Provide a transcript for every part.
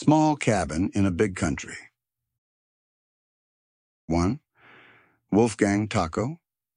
Small cabin in a big country. 1. Wolfgang Taco.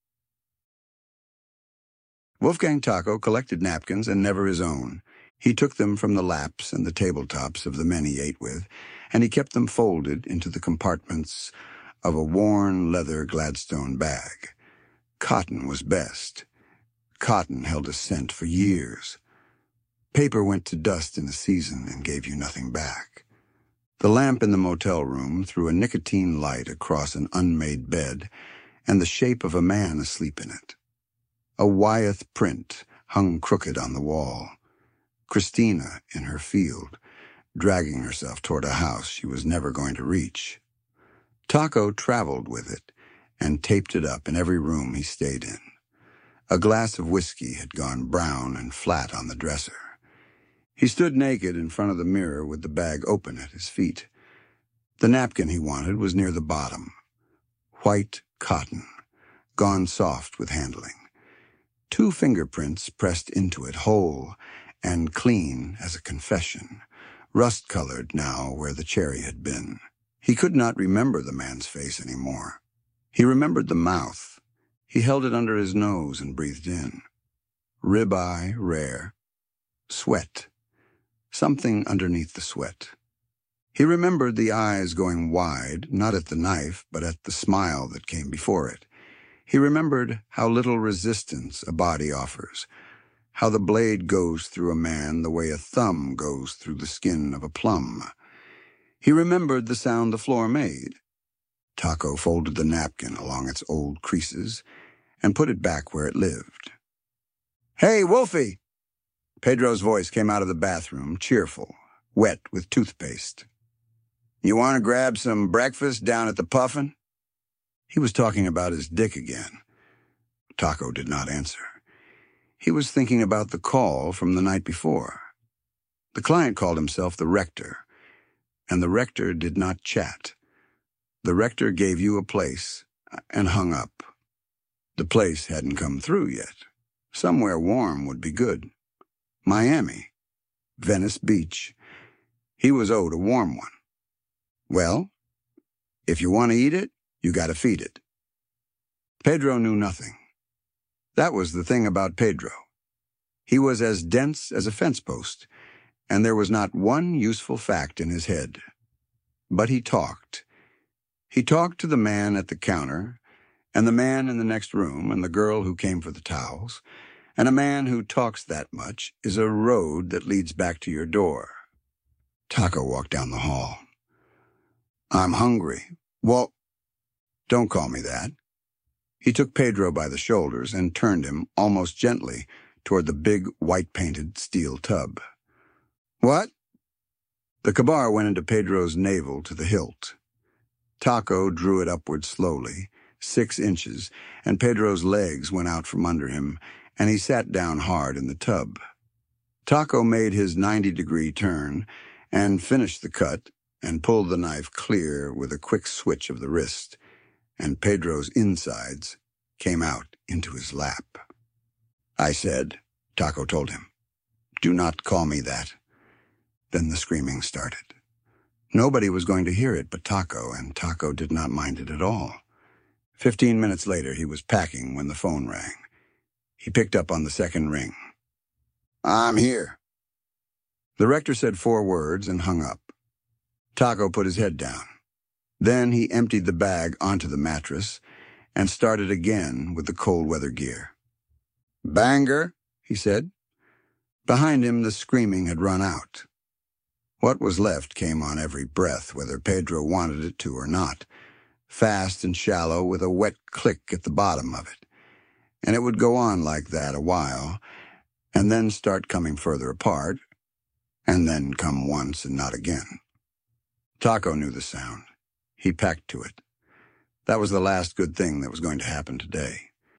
Wolfgang Taco collected napkins and never his own. He took them from the laps and the tabletops of the men he ate with, and he kept them folded into the compartments of a worn leather Gladstone bag. Cotton was best. Cotton held a scent for years. Paper went to dust in a season and gave you nothing back. The lamp in the motel room threw a nicotine light across an unmade bed and the shape of a man asleep in it. A Wyeth print hung crooked on the wall. Christina in her field, dragging herself toward a house she was never going to reach. Taco traveled with it and taped it up in every room he stayed in. A glass of whiskey had gone brown and flat on the dresser. He stood naked in front of the mirror with the bag open at his feet. The napkin he wanted was near the bottom. White cotton, gone soft with handling. 2 fingerprints pressed into it whole and clean as a confession, rust-colored now where the cherry had been. He could not remember the man's face anymore. He remembered the mouth. He held it under his nose and breathed in. Ribeye rare. Sweat. Something underneath the sweat. He remembered the eyes going wide, not at the knife, but at the smile that came before it. He remembered how little resistance a body offers, how the blade goes through a man the way a thumb goes through the skin of a plum. He remembered the sound the floor made. Taco folded the napkin along its old creases and put it back where it lived. "Hey, Wolfie!" Pedro's voice came out of the bathroom, cheerful, wet with toothpaste. "You want to grab some breakfast down at the Puffin?" He was talking about his dick again. Taco did not answer. He was thinking about the call from the night before. The client called himself the rector, and the rector did not chat. The rector gave you a place and hung up. The place hadn't come through yet. Somewhere warm would be good. Miami. Venice Beach. He was owed a warm one. Well, if you want to eat it, you got to feed it. Pedro knew nothing. That was the thing about Pedro. He was as dense as a fence post, and there was not one useful fact in his head. But he talked. He talked to the man at the counter, and the man in the next room, and the girl who came for the towels, and a man who talks that much is a road that leads back to your door. Taco walked down the hall. "I'm hungry." "Well, don't call me that." He took Pedro by the shoulders and turned him, almost gently, toward the big, white-painted steel tub. "What?" The kabar went into Pedro's navel to the hilt. Taco drew it upward slowly, 6 inches, and Pedro's legs went out from under him, and he sat down hard in the tub. Taco made his 90-degree turn and finished the cut and pulled the knife clear with a quick switch of the wrist, and Pedro's insides came out into his lap. "I said," Taco told him, "do not call me that." Then the screaming started. Nobody was going to hear it but Taco, and Taco did not mind it at all. 15 minutes later, he was packing when the phone rang. He picked up on the second ring. "I'm here." The rector said 4 words and hung up. Taco put his head down. Then he emptied the bag onto the mattress and started again with the cold weather gear. "Bangor," he said. Behind him, the screaming had run out. What was left came on every breath, whether Pedro wanted it to or not, fast and shallow with a wet click at the bottom of it. And it would go on like that a while, and then start coming further apart, and then come once and not again. Taco knew the sound. He packed to it. That was the last good thing that was going to happen today.